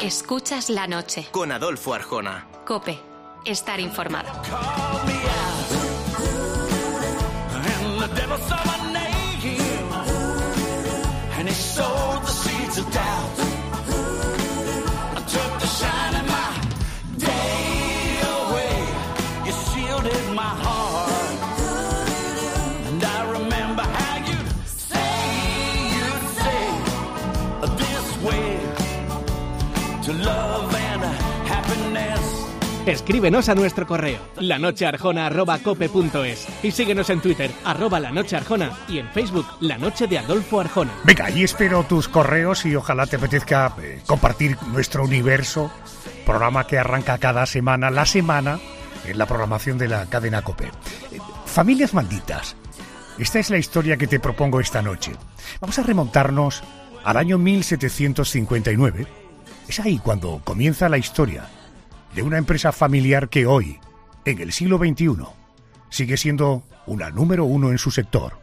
Escuchas La Noche. Con Adolfo Arjona. COPE. Estar informado. Escríbenos a nuestro correo lanochearjona@cope.es y síguenos en Twitter @lanochearjona y en Facebook La Noche de Adolfo Arjona. Venga, ahí espero tus correos y ojalá te apetezca compartir nuestro universo, programa que arranca cada semana, la semana, en la programación de la cadena COPE. Familias malditas. Esta es la historia que te propongo esta noche. Vamos a remontarnos al año 1759. Es ahí cuando comienza la historia de una empresa familiar que hoy, en el siglo XXI, sigue siendo una número uno en su sector.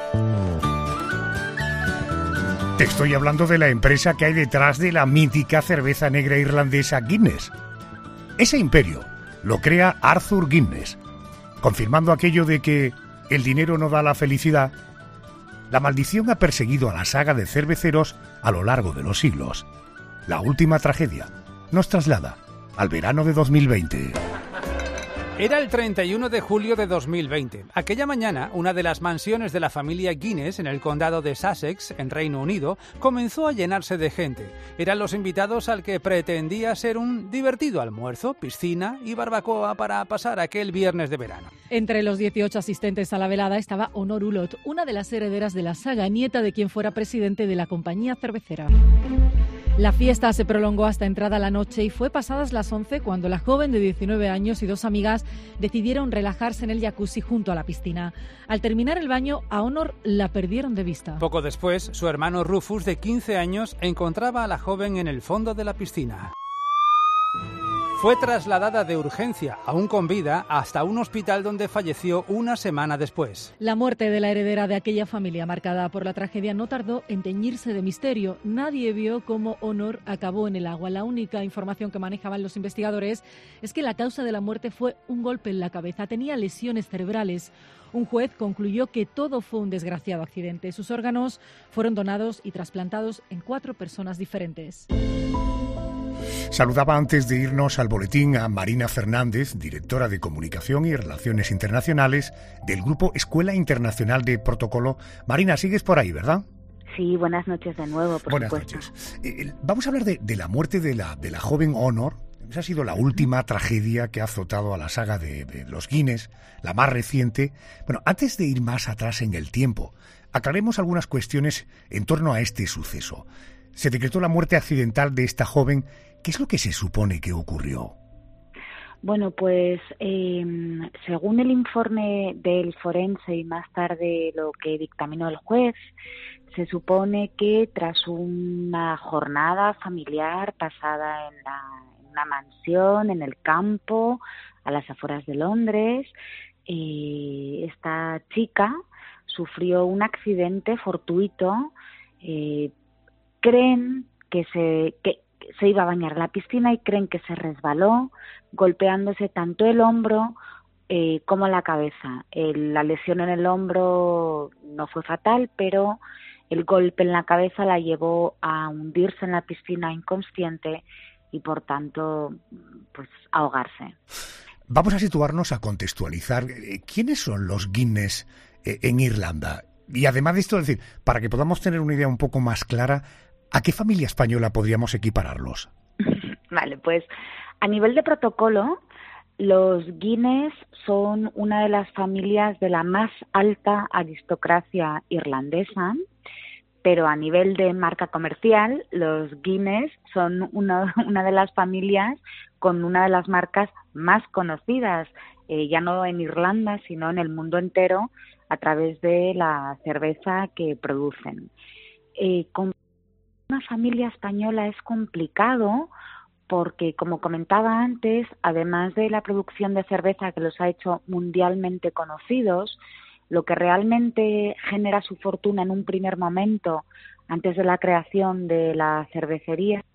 Te estoy hablando de la empresa que hay detrás de la mítica cerveza negra irlandesa Guinness. Ese imperio lo crea Arthur Guinness, confirmando aquello de que el dinero no da la felicidad. La maldición ha perseguido a la saga de cerveceros a lo largo de los siglos. La última tragedia nos traslada al verano de 2020. Era el 31 de julio de 2020. Aquella mañana, una de las mansiones de la familia Guinness en el condado de Sussex, en Reino Unido, comenzó a llenarse de gente. Eran los invitados al que pretendía ser un divertido almuerzo, piscina y barbacoa para pasar aquel viernes de verano. Entre los 18 asistentes a la velada estaba Honor Ulot, una de las herederas de la saga, nieta de quien fuera presidente de la compañía cervecera. La fiesta se prolongó hasta entrada la noche y fue pasadas las 11 cuando la joven de 19 años y dos amigas decidieron relajarse en el jacuzzi junto a la piscina. Al terminar el baño, a Honor la perdieron de vista. Poco después, su hermano Rufus, de 15 años, encontraba a la joven en el fondo de la piscina. Fue trasladada de urgencia, aún con vida, hasta un hospital donde falleció una semana después. La muerte de la heredera de aquella familia marcada por la tragedia no tardó en teñirse de misterio. Nadie vio cómo Honor acabó en el agua. La única información que manejaban los investigadores es que la causa de la muerte fue un golpe en la cabeza. Tenía lesiones cerebrales. Un juez concluyó que todo fue un desgraciado accidente. Sus órganos fueron donados y trasplantados en 4 personas diferentes. Saludaba antes de irnos al boletín a Marina Fernández, directora de Comunicación y Relaciones Internacionales del Grupo Escuela Internacional de Protocolo. Marina, sigues por ahí, ¿verdad? Sí, buenas noches de nuevo, por buenas supuesto. Noches. Vamos a hablar de la muerte de la joven Honor. Esa ha sido la última tragedia que ha azotado a la saga de los Guinness, la más reciente. Bueno, antes de ir más atrás en el tiempo, aclaremos algunas cuestiones en torno a este suceso. Se decretó la muerte accidental de esta joven. ¿Qué es lo que se supone que ocurrió? Bueno, pues según el informe del forense y más tarde lo que dictaminó el juez, se supone que tras una jornada familiar pasada en una mansión, en el campo, a las afueras de Londres, esta chica sufrió un accidente fortuito. Creen que se iba a bañar en la piscina y creen que se resbaló, golpeándose tanto el hombro como la cabeza. La lesión en el hombro no fue fatal, pero el golpe en la cabeza la llevó a hundirse en la piscina inconsciente y, por tanto, pues ahogarse. Vamos a situarnos, a contextualizar. ¿Quiénes son los Guinness en Irlanda? Y además de esto, es decir, para que podamos tener una idea un poco más clara, ¿a qué familia española podríamos equipararlos? Vale, pues a nivel de protocolo, los Guinness son una de las familias de la más alta aristocracia irlandesa, pero a nivel de marca comercial, los Guinness son una de las familias con una de las marcas más conocidas, ya no en Irlanda, sino en el mundo entero, a través de la cerveza que producen. Con una familia española es complicado porque, como comentaba antes, además de la producción de cerveza que los ha hecho mundialmente conocidos, lo que realmente genera su fortuna en un primer momento, antes de la creación de la cervecería,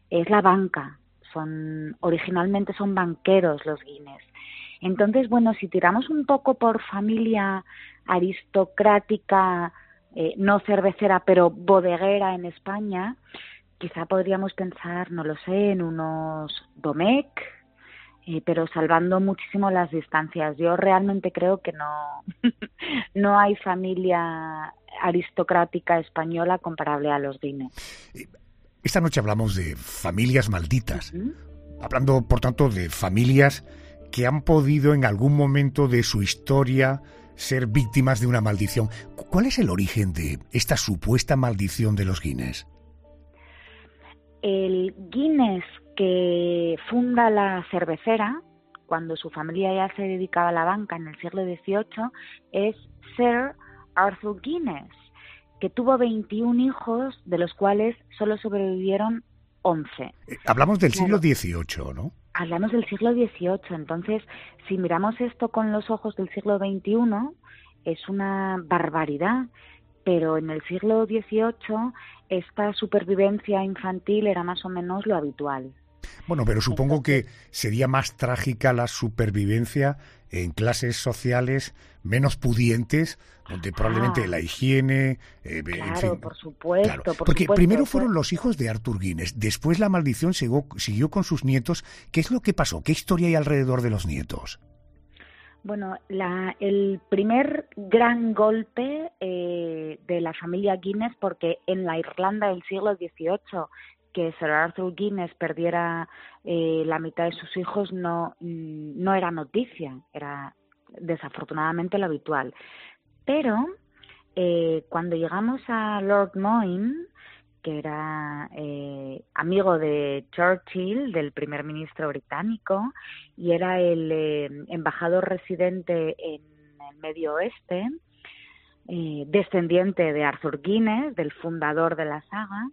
es la banca. Originalmente son banqueros los Guinness. Entonces, bueno, si tiramos un poco por familia aristocrática, no cervecera, pero bodeguera en España, quizá podríamos pensar, no lo sé, en unos Domecq, pero salvando muchísimo las distancias. Yo realmente creo que no hay familia aristocrática española comparable a los Guinness. Esta noche hablamos de familias malditas, hablando, por tanto, de familias que han podido en algún momento de su historia ser víctimas de una maldición. ¿Cuál es el origen de esta supuesta maldición de los Guinness? El Guinness que funda la cervecera, cuando su familia ya se dedicaba a la banca en el siglo XVIII, es Sir Arthur Guinness, que tuvo 21 hijos, de los cuales solo sobrevivieron 11. Hablamos del siglo XVIII, ¿no? Hablamos del siglo XVIII. Entonces, si miramos esto con los ojos del siglo XXI, es una barbaridad. Pero en el siglo XVIII esta supervivencia infantil era más o menos lo habitual. Bueno, pero supongo que sería más trágica la supervivencia en clases sociales menos pudientes, donde probablemente la higiene... claro, en fin, por supuesto. Claro. Porque primero fueron los hijos de Arthur Guinness, después la maldición siguió con sus nietos. ¿Qué es lo que pasó? ¿Qué historia hay alrededor de los nietos? Bueno, el primer gran golpe de la familia Guinness, porque en la Irlanda del siglo XVIII, que Sir Arthur Guinness perdiera la mitad de sus hijos no era noticia, era desafortunadamente lo habitual. Pero cuando llegamos a Lord Moyne, que era amigo de Churchill, del primer ministro británico, y era el embajador residente en el Medio Oeste, descendiente de Arthur Guinness, del fundador de la saga,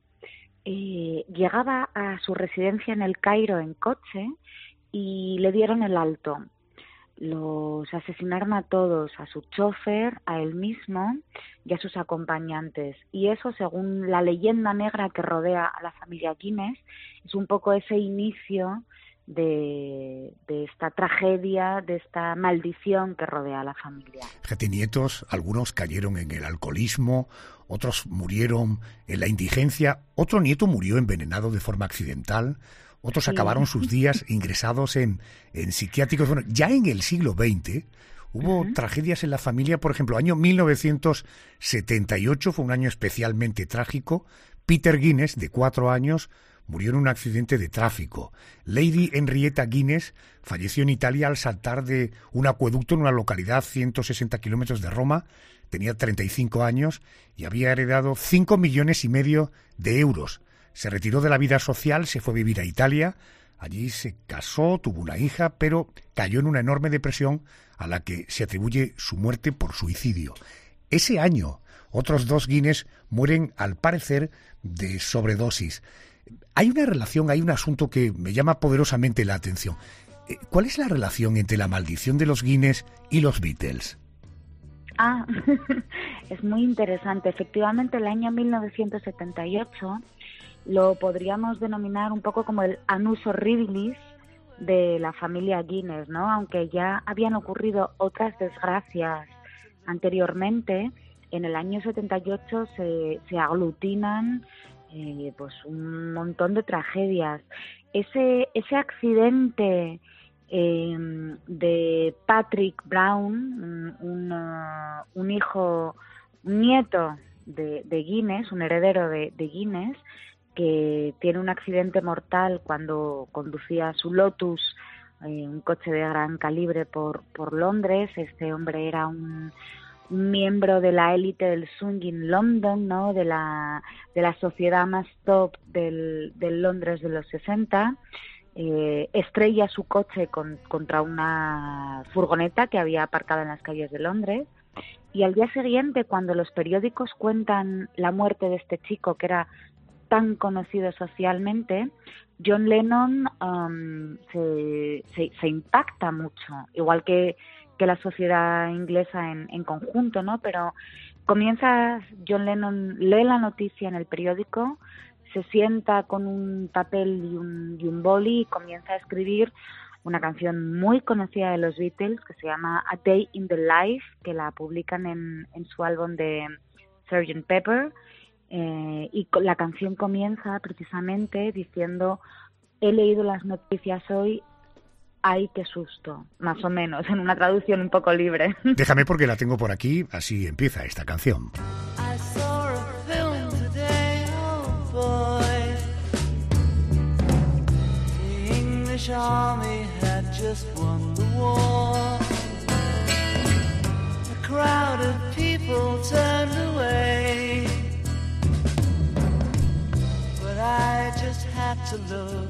llegaba a su residencia en el Cairo en coche y le dieron el alto. Los asesinaron a todos, a su chofer, a él mismo y a sus acompañantes. Y eso, según la leyenda negra que rodea a la familia Guinness, es un poco ese inicio de esta tragedia, de esta maldición que rodea a la familia. Fíjate, nietos, algunos cayeron en el alcoholismo, otros murieron en la indigencia, otro nieto murió envenenado de forma accidental, otros acabaron sus días ingresados en psiquiátricos. Bueno, ya en el siglo XX hubo tragedias en la familia. Por ejemplo, año 1978 fue un año especialmente trágico. Peter Guinness, de 4 años, murió en un accidente de tráfico. Lady Henrietta Guinness falleció en Italia al saltar de un acueducto en una localidad 160 kilómetros de Roma. Tenía 35 años y había heredado 5,5 millones de euros. Se retiró de la vida social, se fue a vivir a Italia. Allí se casó, tuvo una hija, pero cayó en una enorme depresión a la que se atribuye su muerte por suicidio. Ese año, otros 2 Guinness mueren, al parecer, de sobredosis. Hay una relación, hay un asunto que me llama poderosamente la atención. ¿Cuál es la relación entre la maldición de los Guinness y los Beatles? Es muy interesante. Efectivamente, el año 1978 lo podríamos denominar un poco como el annus horribilis de la familia Guinness, ¿no? Aunque ya habían ocurrido otras desgracias anteriormente, en el año 78 se aglutinan pues un montón de tragedias. Ese accidente de Patrick Brown, un nieto de Guinness, un heredero de Guinness, que tiene un accidente mortal cuando conducía su Lotus, un coche de gran calibre, por Londres. Este hombre era un miembro de la élite del swinging London, ¿no? de la sociedad más top del Londres de los 60. Estrella su coche contra una furgoneta que había aparcado en las calles de Londres, y al día siguiente, cuando los periódicos cuentan la muerte de este chico que era tan conocido socialmente, John Lennon se impacta mucho, igual que la sociedad inglesa en conjunto, ¿no? Pero John Lennon lee la noticia en el periódico, se sienta con un papel y un boli y comienza a escribir una canción muy conocida de los Beatles que se llama A Day in the Life, que la publican en su álbum de Sgt. Pepper, y la canción comienza precisamente diciendo: he leído las noticias hoy, ¡ay, qué susto! Más o menos, en una traducción un poco libre. Déjame porque la tengo por aquí, así empieza esta canción. Army had just won the war. A crowd of people turned away, but I just had to look,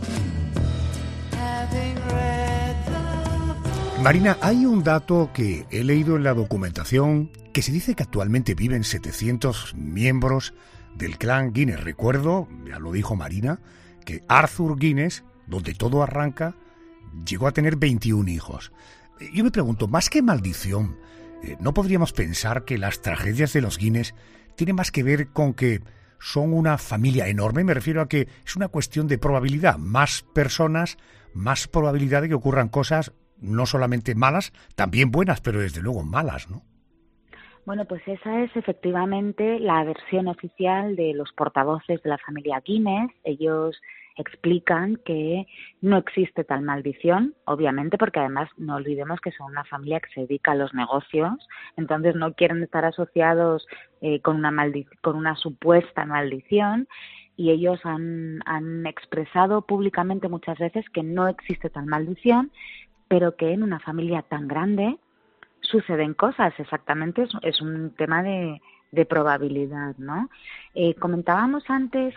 having read the... Marina, hay un dato que he leído en la documentación que se dice que actualmente viven 700 miembros del clan Guinness. Recuerdo, ya lo dijo Marina, que Arthur Guinness, donde todo arranca, llegó a tener 21 hijos. Yo me pregunto, más que maldición, ¿no podríamos pensar que las tragedias de los Guinness tienen más que ver con que son una familia enorme? Me refiero a que es una cuestión de probabilidad. Más personas, más probabilidad de que ocurran cosas no solamente malas, también buenas, pero desde luego malas, ¿no? Bueno, pues esa es efectivamente la versión oficial de los portavoces de la familia Guinness. Ellos explican que no existe tal maldición, obviamente, porque además no olvidemos que son una familia que se dedica a los negocios, entonces no quieren estar asociados con una supuesta maldición, y ellos han expresado públicamente muchas veces que no existe tal maldición, pero que en una familia tan grande suceden cosas. Exactamente, es un tema de probabilidad, ¿no? Comentabas,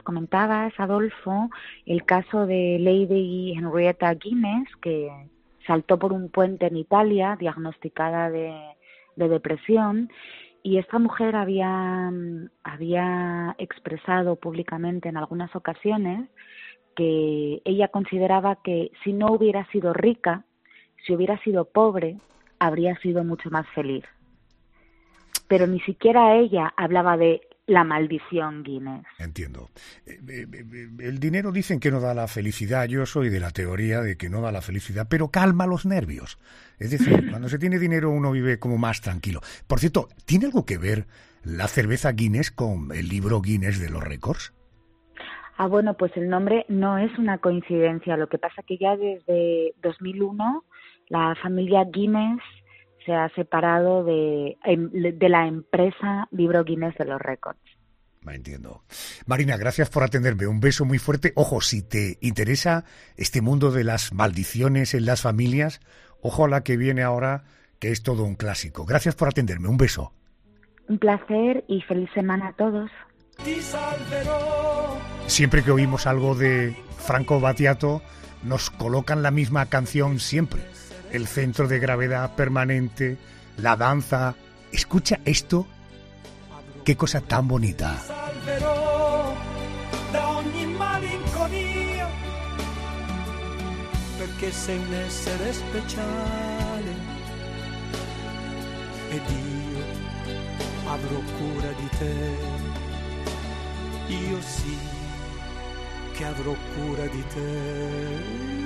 Adolfo, el caso de Lady Henrietta Guinness, que saltó por un puente en Italia, diagnosticada de depresión, y esta mujer había expresado públicamente en algunas ocasiones que ella consideraba que si no hubiera sido rica, si hubiera sido pobre, habría sido mucho más feliz. Pero ni siquiera ella hablaba de la maldición Guinness. Entiendo. El dinero dicen que no da la felicidad. Yo soy de la teoría de que no da la felicidad, pero calma los nervios. Es decir, cuando se tiene dinero uno vive como más tranquilo. Por cierto, ¿tiene algo que ver la cerveza Guinness con el libro Guinness de los récords? Bueno, pues el nombre no es una coincidencia. Lo que pasa que ya desde 2001 la familia Guinness se ha separado de la empresa Libro Guinness de los Récords. Me entiendo. Marina, gracias por atenderme. Un beso muy fuerte. Ojo, si te interesa este mundo de las maldiciones en las familias, ojo a la que viene ahora, que es todo un clásico. Gracias por atenderme. Un beso. Un placer y feliz semana a todos. Siempre que oímos algo de Franco Battiato, nos colocan la misma canción siempre. El centro de gravedad permanente, la danza. Escucha esto, qué cosa tan bonita. Perché sei un essere speciale ed io avrò cura di te. Io sì che avrò cura di te.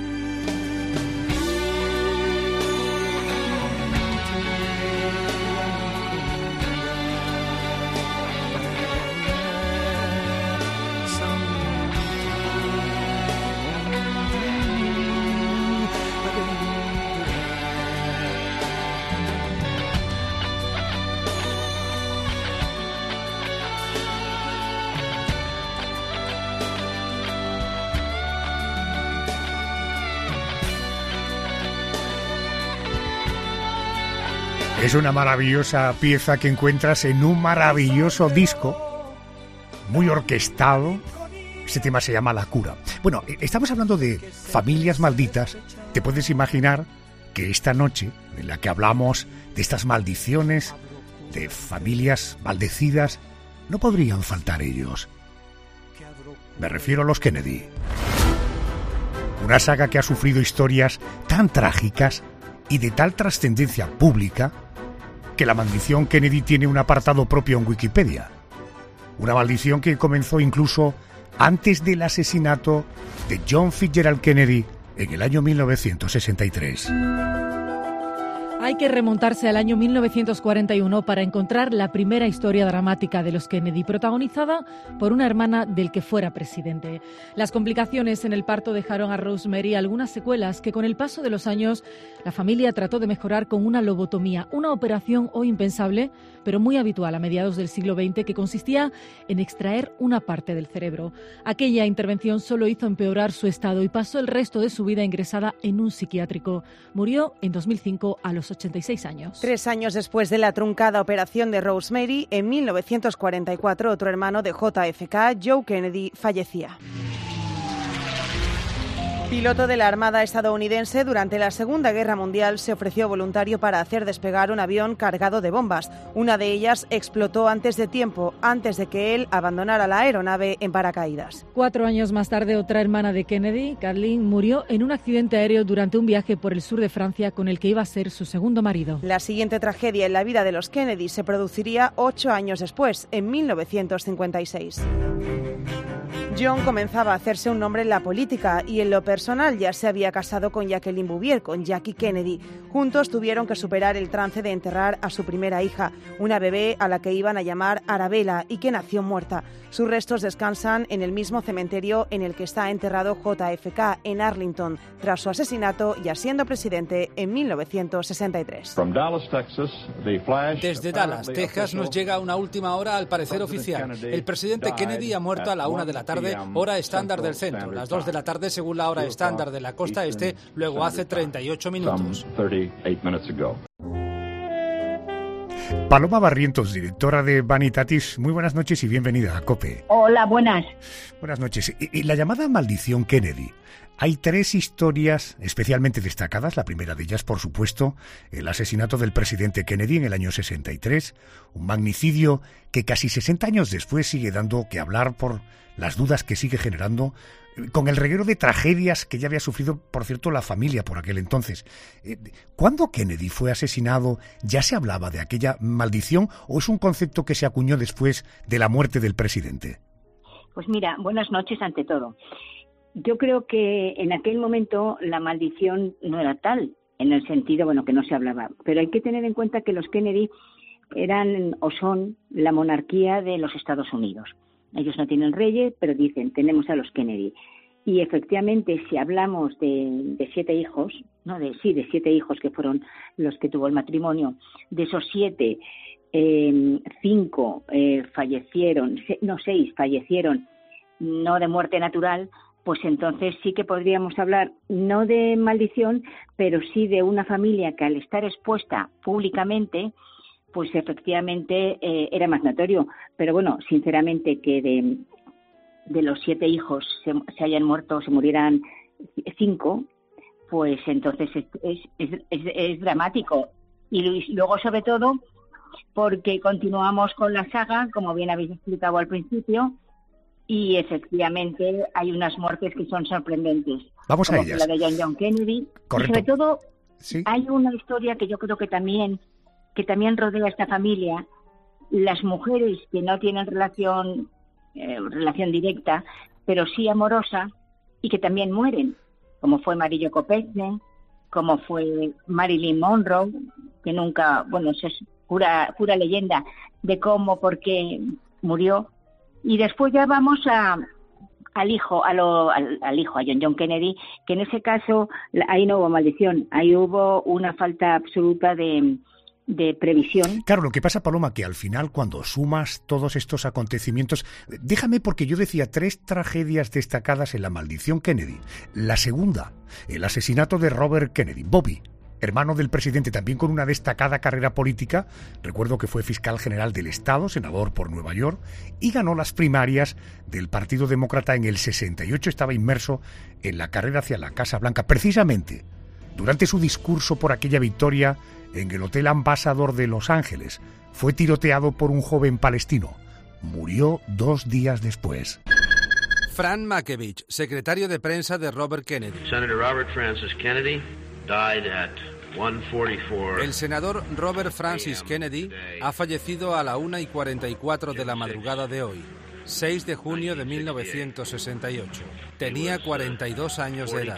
Es una maravillosa pieza que encuentras en un maravilloso disco, muy orquestado. Este tema se llama La Cura. Bueno, estamos hablando de familias malditas. Te puedes imaginar que esta noche, en la que hablamos de estas maldiciones, de familias maldecidas, no podrían faltar ellos. Me refiero a los Kennedy. Una saga que ha sufrido historias tan trágicas y de tal trascendencia pública que la maldición Kennedy tiene un apartado propio en Wikipedia. Una maldición que comenzó incluso antes del asesinato de John Fitzgerald Kennedy en el año 1963. Hay que remontarse al año 1941 para encontrar la primera historia dramática de los Kennedy, protagonizada por una hermana del que fuera presidente. Las complicaciones en el parto dejaron a Rosemary algunas secuelas que con el paso de los años la familia trató de mejorar con una lobotomía, una operación hoy impensable, pero muy habitual a mediados del siglo XX, que consistía en extraer una parte del cerebro. Aquella intervención solo hizo empeorar su estado y pasó el resto de su vida ingresada en un psiquiátrico. Murió en 2005 a los 86 años. 3 años después de la truncada operación de Rosemary, en 1944, otro hermano de JFK, Joe Kennedy, fallecía. Piloto de la Armada estadounidense, durante la Segunda Guerra Mundial se ofreció voluntario para hacer despegar un avión cargado de bombas. Una de ellas explotó antes de tiempo, antes de que él abandonara la aeronave en paracaídas. 4 años más tarde, otra hermana de Kennedy, Kathleen, murió en un accidente aéreo durante un viaje por el sur de Francia con el que iba a ser su segundo marido. La siguiente tragedia en la vida de los Kennedy se produciría 8 años después, en 1956. John comenzaba a hacerse un nombre en la política y en lo personal ya se había casado con Jacqueline Bouvier, con Jackie Kennedy. Juntos tuvieron que superar el trance de enterrar a su primera hija, una bebé a la que iban a llamar Arabella y que nació muerta. Sus restos descansan en el mismo cementerio en el que está enterrado JFK, en Arlington, tras su asesinato ya siendo presidente en 1963. Desde Dallas, Texas, nos llega una última hora al parecer oficial. El presidente Kennedy ha muerto a la 1 de la tarde, hora estándar del centro, las 2 de la tarde según la hora estándar de la costa este, luego hace 38 minutos. Paloma Barrientos, directora de Vanitatis, muy buenas noches y bienvenida a COPE. Hola, buenas. Buenas noches. En la llamada maldición Kennedy hay 3 historias especialmente destacadas. La primera de ellas, por supuesto, el asesinato del presidente Kennedy en el año 63, un magnicidio que casi 60 años después sigue dando que hablar por las dudas que sigue generando, con el reguero de tragedias que ya había sufrido, por cierto, la familia por aquel entonces. ¿Cuándo Kennedy fue asesinado, ya se hablaba de aquella maldición o es un concepto que se acuñó después de la muerte del presidente? Pues mira, buenas noches ante todo. Yo creo que en aquel momento la maldición no era tal, en el sentido, que no se hablaba. Pero hay que tener en cuenta que los Kennedy eran o son la monarquía de los Estados Unidos. Ellos no tienen reyes, pero dicen, tenemos a los Kennedy. Y efectivamente, si hablamos de 7 hijos, de 7 hijos que fueron los que tuvo el matrimonio, de esos 7, 5 fallecieron, 6 fallecieron no de muerte natural, pues entonces sí que podríamos hablar no de maldición, pero sí de una familia que al estar expuesta públicamente, pues efectivamente era más notorio. Pero sinceramente que de los 7 hijos se hayan muerto, se murieran 5, pues entonces es dramático. Y luego, sobre todo, porque continuamos con la saga, como bien habéis explicado al principio, y efectivamente hay unas muertes que son sorprendentes. Vamos a ellas. La de John Kennedy. Correcto. Y sobre todo, ¿sí? Hay una historia que yo creo que también rodea a esta familia. Las mujeres que no tienen relación directa, pero sí amorosa, y que también mueren, como fue Marillo Kopechne, como fue Marilyn Monroe, que nunca, eso es pura leyenda de cómo, por qué murió. Y después ya vamos al hijo, a John Kennedy, que en ese caso ahí no hubo maldición, ahí hubo una falta absoluta de previsión. Claro, lo que pasa, Paloma, que al final cuando sumas todos estos acontecimientos, déjame, porque yo decía 3 tragedias destacadas en la maldición Kennedy. La segunda, el asesinato de Robert Kennedy, Bobby, hermano del presidente, también con una destacada carrera política. Recuerdo que fue fiscal general del Estado, senador por Nueva York, y ganó las primarias del Partido Demócrata en el 68. Estaba inmerso en la carrera hacia la Casa Blanca. Precisamente, durante su discurso por aquella victoria en el Hotel Ambassador de Los Ángeles, fue tiroteado por un joven palestino. Murió 2 días después. Fran Makevich, secretario de prensa de Robert Kennedy. Senator Robert Francis Kennedy died at 1:44. El senador Robert Francis Kennedy ha fallecido a la 1:44 de la madrugada de hoy. 6 de junio de 1968. Tenía 42 años de edad.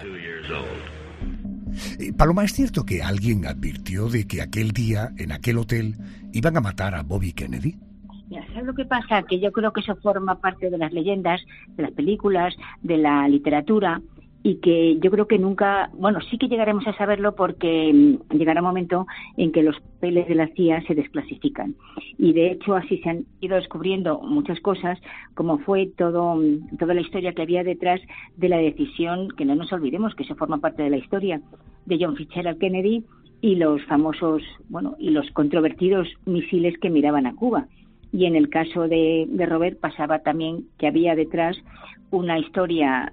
Paloma, ¿es cierto que alguien advirtió de que aquel día, en aquel hotel, iban a matar a Bobby Kennedy? Mira, ¿sabes lo que pasa? Que yo creo que eso forma parte de las leyendas, de las películas, de la literatura, y que yo creo que nunca, bueno, sí que llegaremos a saberlo porque llegará un momento en que los papeles de la CIA se desclasifican. Y de hecho así se han ido descubriendo muchas cosas, como fue toda la historia que había detrás de la decisión, que no nos olvidemos que eso forma parte de la historia, de John Fitzgerald Kennedy y los famosos, bueno, y los controvertidos misiles que miraban a Cuba. Y en el caso de Robert pasaba también que había detrás una historia,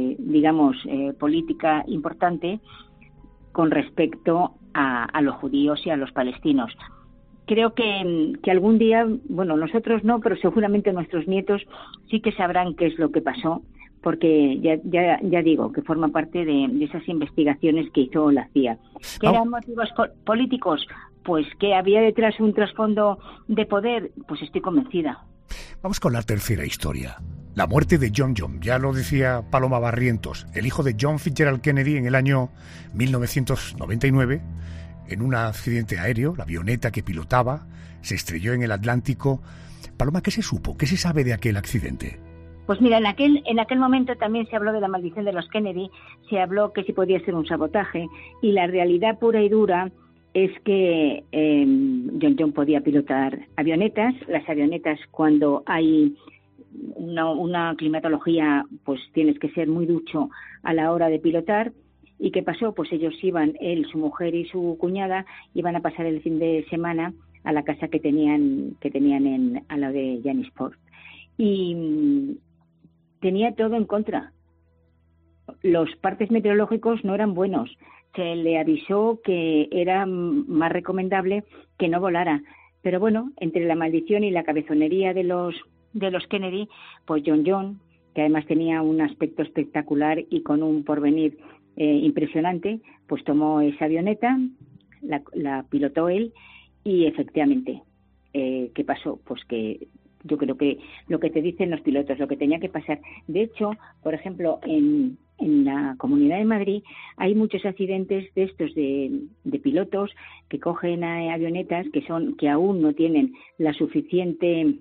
política importante con respecto a los judíos y a los palestinos. Creo que algún día, bueno, nosotros no, pero seguramente nuestros nietos sí que sabrán qué es lo que pasó, porque ya digo que forma parte de esas investigaciones que hizo la CIA. ¿Qué eran motivos políticos? Pues que había detrás un trasfondo de poder, pues estoy convencida. Vamos con la tercera historia. La muerte de John. Ya lo decía Paloma Barrientos, el hijo de John Fitzgerald Kennedy en el año 1999, en un accidente aéreo, la avioneta que pilotaba se estrelló en el Atlántico. Paloma, ¿qué se supo? ¿Qué se sabe de aquel accidente? Pues mira, en aquel momento también se habló de la maldición de los Kennedy, se habló que si podía ser un sabotaje, y la realidad pura y dura es que John podía pilotar avionetas. Las avionetas, cuando hay una climatología, pues tienes que ser muy ducho a la hora de pilotar. ¿Y qué pasó? Pues ellos iban, él, su mujer y su cuñada, iban a pasar el fin de semana a la casa que tenían al lado de Janisport. Y tenía todo en contra. Los partes meteorológicos no eran buenos. Se le avisó que era más recomendable que no volara. Pero bueno, entre la maldición y la cabezonería de los Kennedy, pues John, que además tenía un aspecto espectacular y con un porvenir impresionante, pues tomó esa avioneta, la pilotó él y efectivamente, ¿qué pasó? Pues que yo creo que lo que te dicen los pilotos, lo que tenía que pasar. De hecho, por ejemplo, en la Comunidad de Madrid hay muchos accidentes de estos de pilotos que cogen avionetas que aún no tienen la suficiente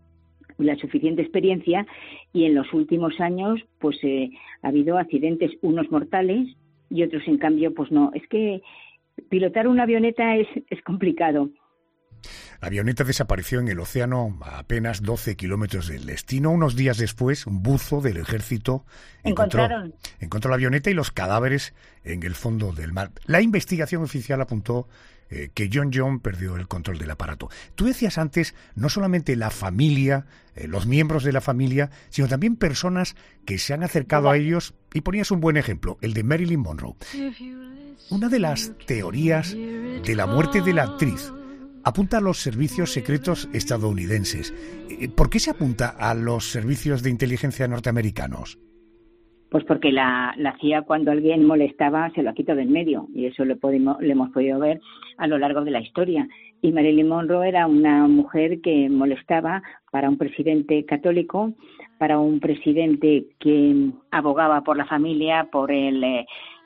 experiencia, y en los últimos años pues ha habido accidentes, unos mortales y otros en cambio pues no. Es que pilotar una avioneta es complicado. La avioneta desapareció en el océano a apenas 12 kilómetros del destino. Unos días después, un buzo del ejército encontró la avioneta y los cadáveres en el fondo del mar. La investigación oficial apuntó que John perdió el control del aparato. Tú decías antes, no solamente la familia, los miembros de la familia, sino también personas que se han acercado a ellos, y ponías un buen ejemplo, el de Marilyn Monroe. Una de las teorías de la muerte de la actriz apunta a los servicios secretos estadounidenses. ¿Por qué se apunta a los servicios de inteligencia norteamericanos? Pues porque la CIA, cuando alguien molestaba, se lo quitó de en medio, y eso lo hemos podido ver a lo largo de la historia. Y Marilyn Monroe era una mujer que molestaba para un presidente católico, para un presidente que abogaba por la familia, por el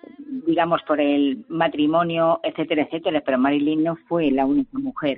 matrimonio, etcétera, etcétera. Pero Marilyn no fue la única mujer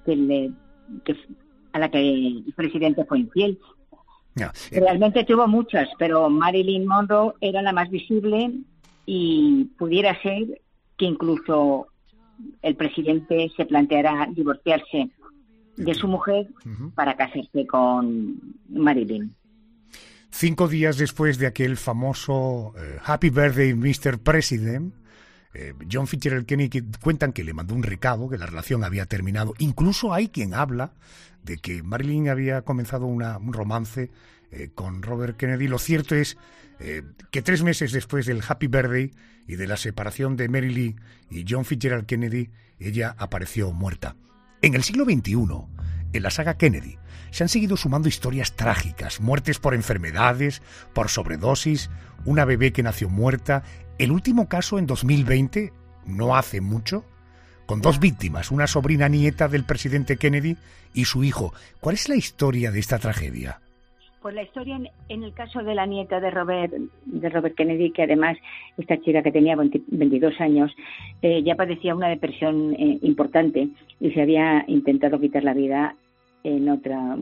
a la que el presidente fue infiel. No, Realmente tuvo muchas, pero Marilyn Monroe era la más visible, y pudiera ser que incluso el presidente se planteara divorciarse de su mujer para casarse con Marilyn. 5 días después de aquel famoso Happy Birthday, Mr. President, John Fitzgerald Kennedy cuentan que le mandó un recado, que la relación había terminado. Incluso hay quien habla de que Marilyn había comenzado un romance con Robert Kennedy. Lo cierto es que 3 meses después del Happy Birthday y de la separación de Marilyn y John Fitzgerald Kennedy, ella apareció muerta. En el siglo XXI, en la saga Kennedy, se han seguido sumando historias trágicas, muertes por enfermedades, por sobredosis, una bebé que nació muerta. El último caso en 2020, no hace mucho, con 2 víctimas, una sobrina nieta del presidente Kennedy y su hijo. ¿Cuál es la historia de esta tragedia? Pues la historia en el caso de la nieta de Robert Kennedy, que además esta chica que tenía 22 años ya padecía una depresión importante y se había intentado quitar la vida en otra,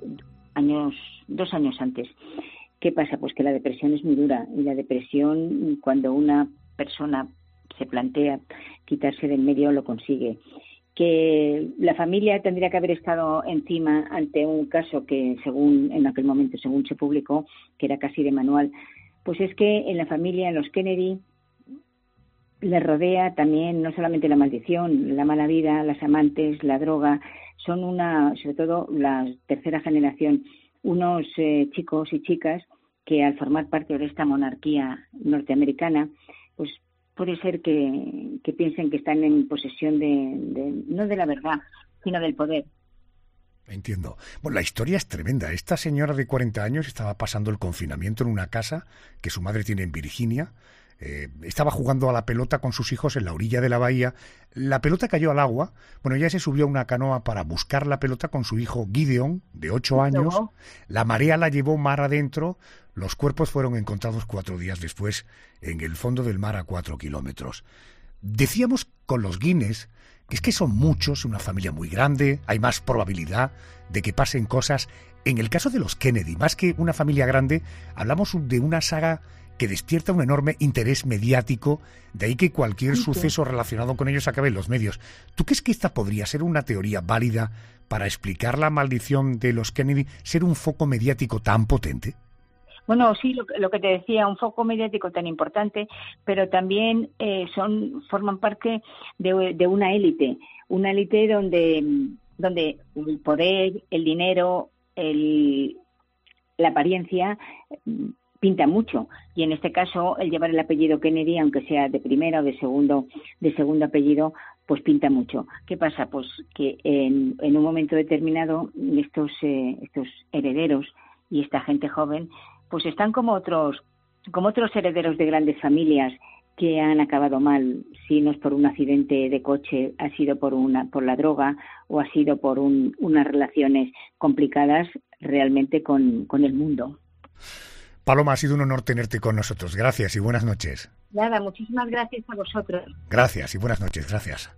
2 años antes. ¿Qué pasa? Pues que la depresión es muy dura y la depresión, cuando una persona se plantea quitarse del medio, lo consigue. Que la familia tendría que haber estado encima ante un caso que en aquel momento se publicó, que era casi de manual, pues es que en la familia, en los Kennedy, les rodea también no solamente la maldición, la mala vida, las amantes, la droga, son sobre todo la tercera generación, unos chicos y chicas que al formar parte de esta monarquía norteamericana, pues puede ser que piensen que están en posesión no de la verdad, sino del poder. Entiendo. Bueno, la historia es tremenda. Esta señora de 40 años estaba pasando el confinamiento en una casa que su madre tiene en Virginia. Estaba jugando a la pelota con sus hijos en la orilla de la bahía. La pelota cayó al agua. Bueno, ella se subió a una canoa para buscar la pelota con su hijo Gideon, de 8 años. La marea la llevó mar adentro. Los cuerpos fueron encontrados 4 días después en el fondo del mar a 4 kilómetros. Decíamos con los Guinness que es que son muchos, una familia muy grande, hay más probabilidad de que pasen cosas. En el caso de los Kennedy, más que una familia grande, hablamos de una saga que despierta un enorme interés mediático, de ahí que cualquier suceso relacionado con ellos acabe en los medios. ¿Tú crees que esta podría ser una teoría válida para explicar la maldición de los Kennedy, ser un foco mediático tan potente? Bueno, sí, lo que te decía, un foco mediático tan importante, pero también forman parte de una élite donde el poder, el dinero, la apariencia pinta mucho, y en este caso el llevar el apellido Kennedy, aunque sea de primera o de segundo apellido, pues pinta mucho. ¿Qué pasa? Pues que en un momento determinado estos herederos y esta gente joven pues están como otros herederos de grandes familias que han acabado mal, si no es por un accidente de coche, ha sido por la droga o ha sido por unas relaciones complicadas realmente con el mundo. Paloma, ha sido un honor tenerte con nosotros. Gracias y buenas noches. Nada, muchísimas gracias a vosotros. Gracias y buenas noches. Gracias.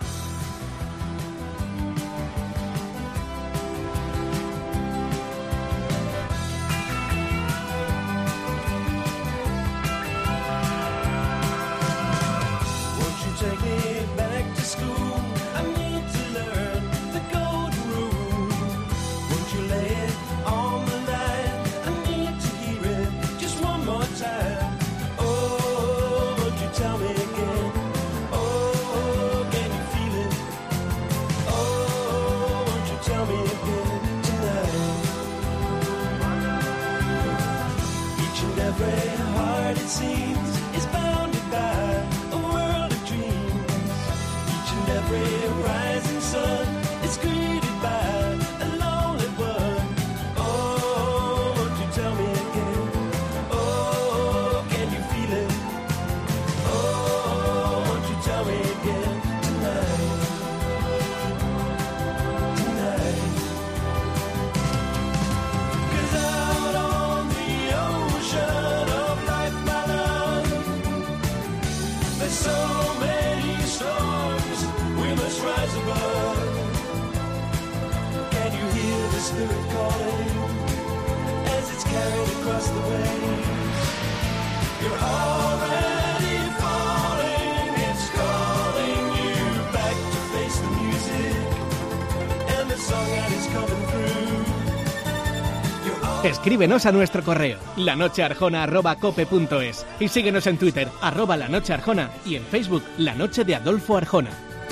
Escríbenos a nuestro correo lanochearjona@cope.es y síguenos en Twitter @lanochearjona y en Facebook La Noche de Adolfo Arjona.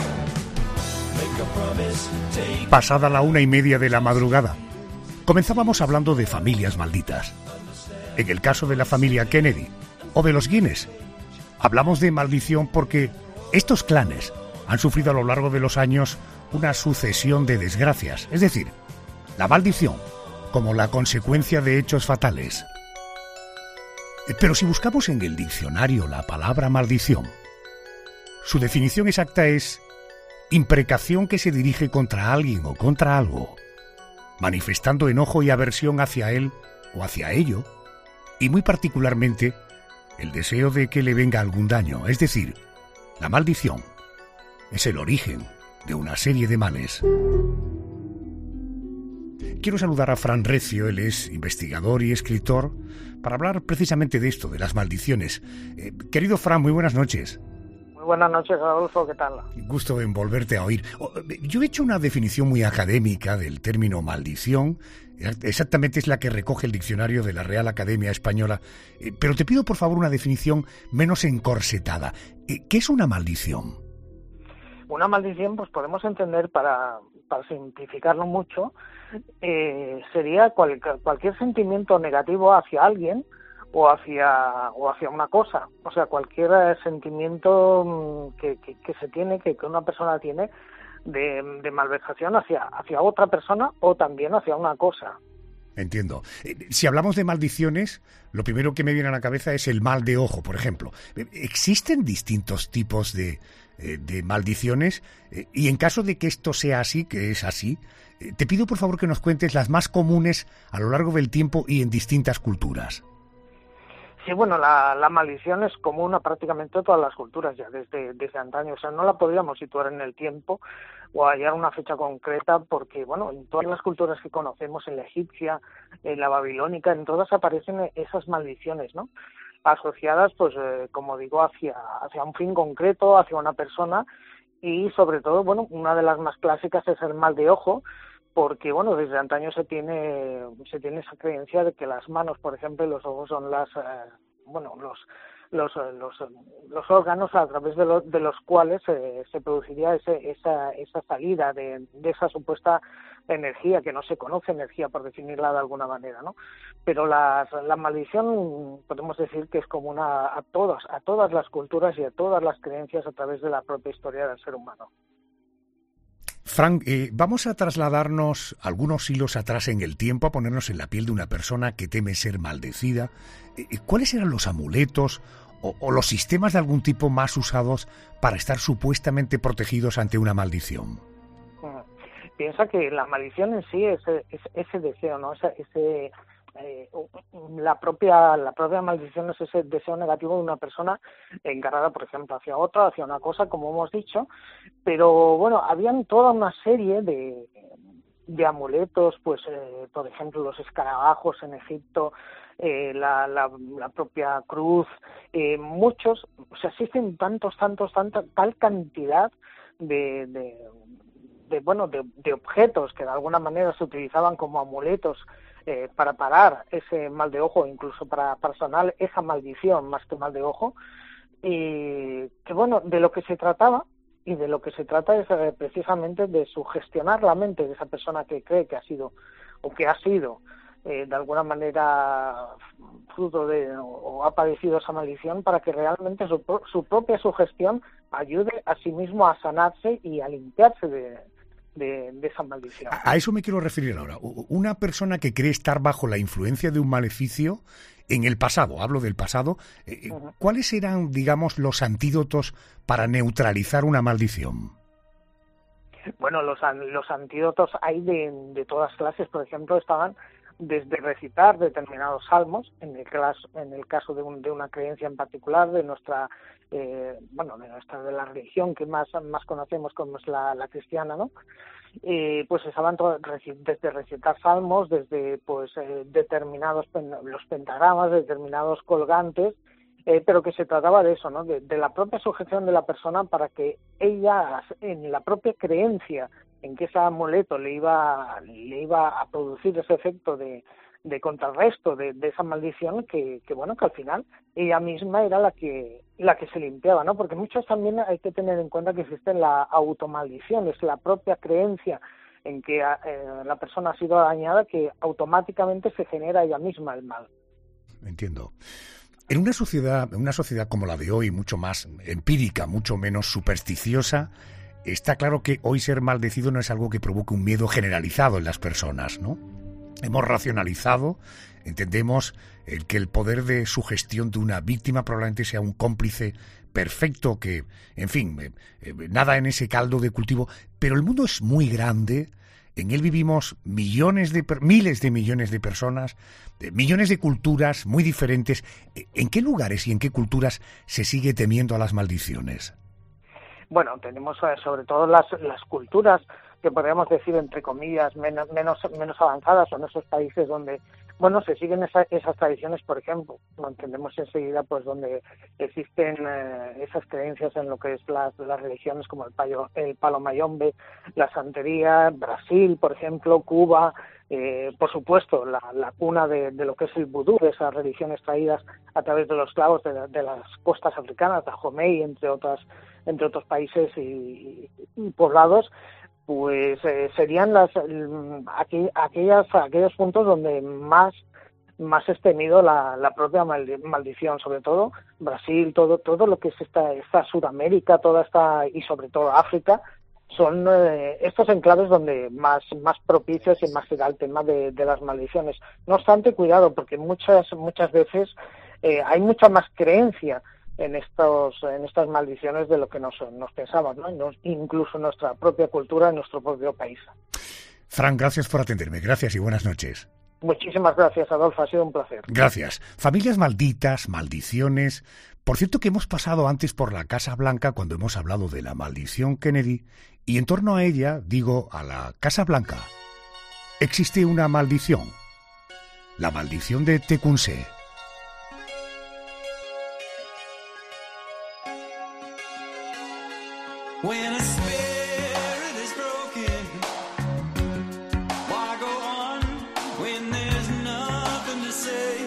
Pasada la 1:30 de la madrugada, comenzábamos hablando de familias malditas. En el caso de la familia Kennedy o de los Guinness, hablamos de maldición porque estos clanes han sufrido a lo largo de los años una sucesión de desgracias, es decir, la maldición como la consecuencia de hechos fatales. Pero si buscamos en el diccionario la palabra maldición, su definición exacta es imprecación que se dirige contra alguien o contra algo, manifestando enojo y aversión hacia él o hacia ello, y muy particularmente el deseo de que le venga algún daño, es decir, la maldición es el origen de una serie de males. Quiero saludar a Fran Recio, él es investigador y escritor, para hablar precisamente de esto, de las maldiciones. Querido Fran, muy buenas noches. Muy buenas noches, Adolfo, ¿qué tal? Gusto en volverte a oír. Yo he hecho una definición muy académica del término maldición, exactamente es la que recoge el diccionario de la Real Academia Española, pero te pido por favor una definición menos encorsetada. ¿Qué es una maldición? Una maldición, pues podemos entender, para simplificarlo mucho, sería cualquier sentimiento negativo hacia alguien o hacia una cosa, o sea, cualquier sentimiento que se tiene, que una persona tiene de malversación hacia otra persona o también hacia una cosa. Entiendo. Si hablamos de maldiciones, lo primero que me viene a la cabeza es el mal de ojo, por ejemplo. ¿Existen distintos tipos de maldiciones? Y en caso de que esto sea así, que es así, te pido por favor que nos cuentes las más comunes a lo largo del tiempo y en distintas culturas. Sí, bueno, la maldición es común a prácticamente todas las culturas ya desde antaño, o sea, no la podríamos situar en el tiempo o hallar una fecha concreta porque, bueno, en todas las culturas que conocemos, en la egipcia, en la babilónica, en todas aparecen esas maldiciones, ¿no? Asociadas, pues, como digo, hacia un fin concreto, hacia una persona y, sobre todo, bueno, una de las más clásicas es el mal de ojo, porque bueno, desde antaño se tiene esa creencia de que las manos, por ejemplo, y los ojos son los órganos a través de los cuales se produciría esa salida de esa supuesta energía que no se conoce, energía por definirla de alguna manera, ¿no? Pero la maldición podemos decir que es común a todas las culturas y a todas las creencias a través de la propia historia del ser humano. Frank, vamos a trasladarnos algunos hilos atrás en el tiempo, a ponernos en la piel de una persona que teme ser maldecida. ¿Cuáles eran los amuletos o los sistemas de algún tipo más usados para estar supuestamente protegidos ante una maldición? Piensa que la maldición en sí es ese deseo, ¿no? La propia maldición es ese deseo negativo de una persona encarada, por ejemplo, hacia otra, hacia una cosa, como hemos dicho, pero bueno, habían toda una serie de amuletos, pues por ejemplo los escarabajos en Egipto, la propia cruz, muchos, o sea, existen tal cantidad de objetos que de alguna manera se utilizaban como amuletos para parar ese mal de ojo, incluso para sanar esa maldición más que mal de ojo, y que bueno, de lo que se trataba y de lo que se trata es precisamente de sugestionar la mente de esa persona que cree que ha sido o que ha sido de alguna manera fruto de o ha padecido esa maldición, para que realmente su propia sugestión ayude a sí mismo a sanarse y a limpiarse de esa maldición. A eso me quiero referir ahora. Una persona que cree estar bajo la influencia de un maleficio en el pasado, hablo del pasado, ¿cuáles eran, digamos, los antídotos para neutralizar una maldición? Bueno, los antídotos hay de todas clases. Por ejemplo, estaban desde recitar determinados salmos, en el caso de una creencia en particular de nuestra de la religión que más conocemos, como es la cristiana, ¿no? Pues estaban desde recitar salmos, desde pues determinados los pentagramas, determinados colgantes, pero que se trataba de eso, ¿no? De la propia sujeción de la persona, para que ella, en la propia creencia en que ese amuleto le iba a producir ese efecto de contrarresto de esa maldición, que al final ella misma era la que se limpiaba, ¿no? Porque muchos también hay que tener en cuenta que existe la automaldición, es la propia creencia en que la persona ha sido dañada, que automáticamente se genera ella misma el mal. Entiendo. En una sociedad como la de hoy, mucho más empírica, mucho menos supersticiosa, está claro que hoy ser maldecido no es algo que provoque un miedo generalizado en las personas, ¿no? Hemos racionalizado, entendemos que el poder de sugestión de una víctima probablemente sea un cómplice perfecto que, en fin, nada en ese caldo de cultivo, pero el mundo es muy grande, En él vivimos miles de millones de personas, millones de culturas muy diferentes. ¿En qué lugares y en qué culturas se sigue temiendo a las maldiciones? Bueno, tenemos sobre todo las culturas que podríamos decir, entre comillas, menos avanzadas, son esos países donde, bueno, se siguen esas tradiciones. Por ejemplo, lo entendemos enseguida, pues donde existen esas creencias en lo que es las religiones como el palo mayombe, la santería, Brasil, por ejemplo, Cuba, por supuesto, la cuna de lo que es el vudú, de esas religiones traídas a través de los esclavos de las costas africanas, Dahomey, entre otros países y poblados. Pues serían aquellos puntos donde más es temido la propia maldición, sobre todo Brasil, todo lo que es esta Sudamérica, y sobre todo África, son estos enclaves donde más propicios y más se da el tema de las maldiciones. No obstante, cuidado, porque muchas veces hay mucha más creencia en estas maldiciones de lo que nos pensamos, ¿no? Incluso en nuestra propia cultura, en nuestro propio país. Fran, gracias por atenderme. Gracias y buenas noches. Muchísimas gracias, Adolfo. Ha sido un placer. Gracias. Familias malditas, maldiciones. Por cierto que hemos pasado antes por la Casa Blanca cuando hemos hablado de la maldición Kennedy, y en torno a ella, a la Casa Blanca, existe una maldición. La maldición de Tecumseh. When a spirit is broken, why go on when there's nothing to say?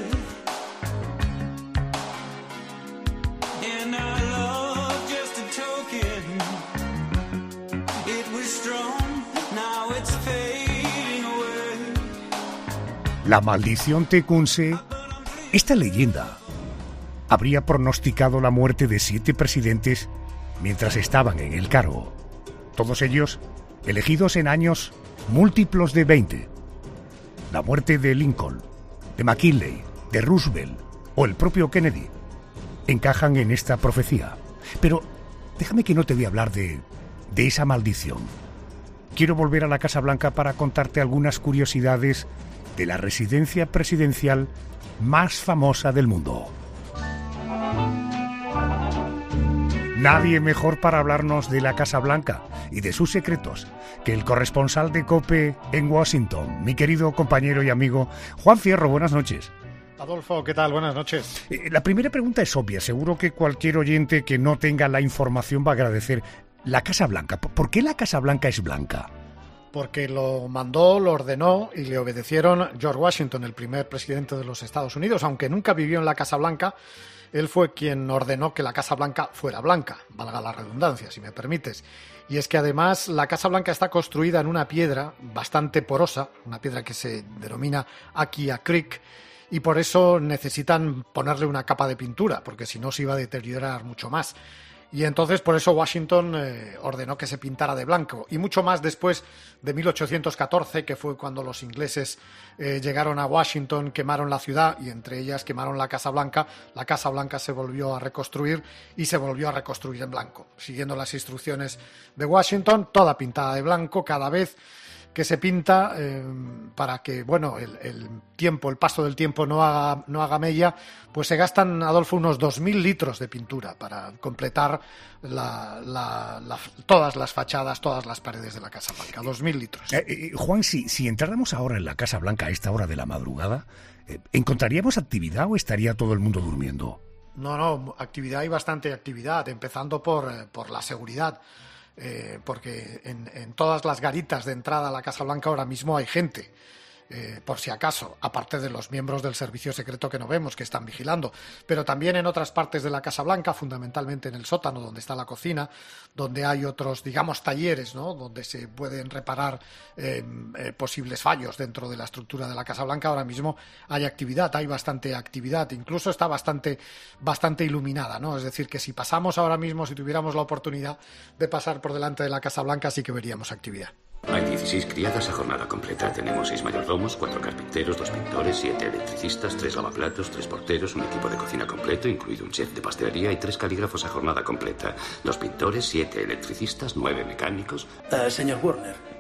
And our love just a token, it was strong, now it's fading away. La maldición Tecumseh. Esta leyenda habría pronosticado la muerte de 7 presidentes mientras estaban en el cargo, todos ellos elegidos en años múltiplos de 20. La muerte de Lincoln, de McKinley, de Roosevelt o el propio Kennedy encajan en esta profecía. Pero déjame que no te voy a hablar de esa maldición. Quiero volver a la Casa Blanca para contarte algunas curiosidades de la residencia presidencial más famosa del mundo. Nadie mejor para hablarnos de la Casa Blanca y de sus secretos que el corresponsal de COPE en Washington, mi querido compañero y amigo Juan Fierro. Buenas noches. Adolfo, ¿qué tal? Buenas noches. La primera pregunta es obvia. Seguro que cualquier oyente que no tenga la información va a agradecer. La Casa Blanca. ¿Por qué la Casa Blanca es blanca? Porque lo mandó, lo ordenó y le obedecieron George Washington, el primer presidente de los Estados Unidos. Aunque nunca vivió en la Casa Blanca, él fue quien ordenó que la Casa Blanca fuera blanca, valga la redundancia, si me permites. Y es que además la Casa Blanca está construida en una piedra bastante porosa, una piedra que se denomina Aquia Creek, y por eso necesitan ponerle una capa de pintura, porque si no se iba a deteriorar mucho más. Y entonces por eso Washington ordenó que se pintara de blanco. Y mucho más después de 1814, que fue cuando los ingleses llegaron a Washington, quemaron la ciudad y entre ellas quemaron la Casa Blanca. La Casa Blanca se volvió a reconstruir y se volvió a reconstruir en blanco, siguiendo las instrucciones de Washington, toda pintada de blanco cada vez que se pinta, para que el paso del tiempo no haga mella, pues se gastan, Adolfo, unos 2.000 litros de pintura para completar todas las fachadas, todas las paredes de la Casa Blanca. 2.000 litros. Juan, si entráramos ahora en la Casa Blanca a esta hora de la madrugada, ¿encontraríamos actividad o estaría todo el mundo durmiendo? No, actividad y bastante actividad, empezando por la seguridad. Porque en todas las garitas de entrada a la Casa Blanca ahora mismo hay gente, por si acaso, aparte de los miembros del servicio secreto que no vemos, que están vigilando, pero también en otras partes de la Casa Blanca, fundamentalmente en el sótano donde está la cocina, donde hay otros, digamos, talleres, ¿no?, donde se pueden reparar posibles fallos dentro de la estructura de la Casa Blanca. Ahora mismo hay actividad, hay bastante actividad, incluso está bastante iluminada, ¿no? Es decir, que si pasamos ahora mismo, si tuviéramos la oportunidad de pasar por delante de la Casa Blanca, sí que veríamos actividad. Hay 16 criadas a jornada completa. Tenemos 6 mayordomos, 4 carpinteros, 2 pintores, 7 electricistas, 3 lavaplatos, 3 porteros, un equipo de cocina completo, incluido un chef de pastelería y 3 calígrafos a jornada completa. 2 pintores, 7 electricistas, 9 mecánicos. Señor Warner,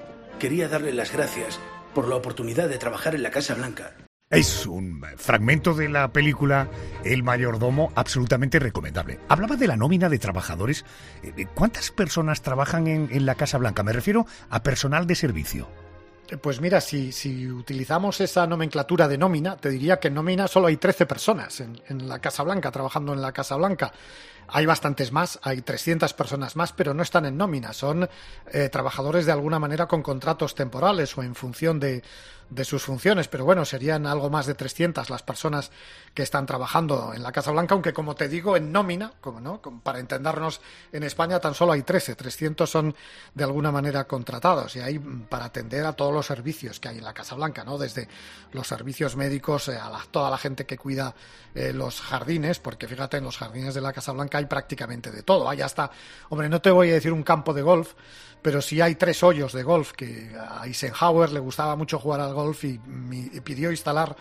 quería darle las gracias por la oportunidad de trabajar en la Casa Blanca. Es un fragmento de la película El mayordomo absolutamente recomendable. Hablaba de la nómina de trabajadores. ¿Cuántas personas trabajan en la Casa Blanca? Me refiero a personal de servicio. Pues mira, si utilizamos esa nomenclatura de nómina, te diría que en nómina solo hay 13 personas en la Casa Blanca, trabajando en la Casa Blanca. Hay bastantes más, hay 300 personas más, pero no están en nómina. Son trabajadores de alguna manera con contratos temporales o en función de sus funciones, pero bueno, serían algo más de 300 las personas que están trabajando en la Casa Blanca, aunque como te digo, en nómina, para entendernos, en España tan solo hay 13, 300 son de alguna manera contratados y hay para atender a todos los servicios que hay en la Casa Blanca, ¿no? Desde los servicios médicos toda la gente que cuida los jardines, porque fíjate, en los jardines de la Casa Blanca hay prácticamente de todo, hay hasta, hombre, no te voy a decir un campo de golf, pero sí hay 3 hoyos de golf, que a Eisenhower le gustaba mucho jugar al golf y pidió instalar